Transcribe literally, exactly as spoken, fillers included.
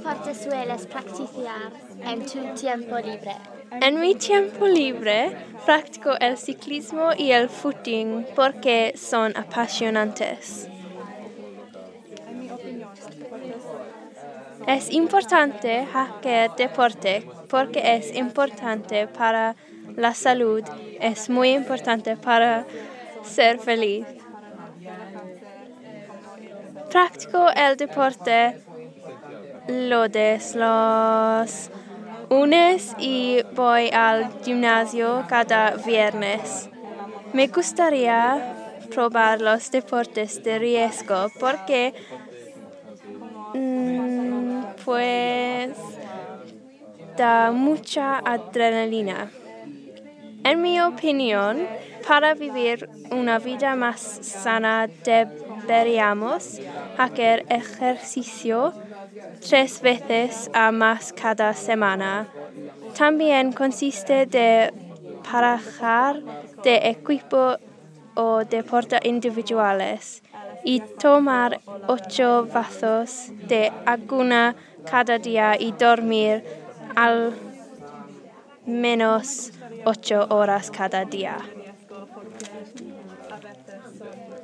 deporte sueles practicar en tu tiempo libre? En mi tiempo libre practico el ciclismo y el footing porque son apasionantes. Es importante hacer deporte porque es importante para la salud, es muy importante para ser feliz. Practico el deporte los los lunes y voy al gimnasio cada viernes. Me gustaría probar los deportes de riesgo porque mm, pues da mucha adrenalina. En mi opinión, para vivir una vida más sana deberíamos hacer ejercicio tres veces a más cada semana. También consiste de parejar de equipo o deportes individuales y tomar ocho vasos de agua cada día y dormir al menos ocho horas cada día.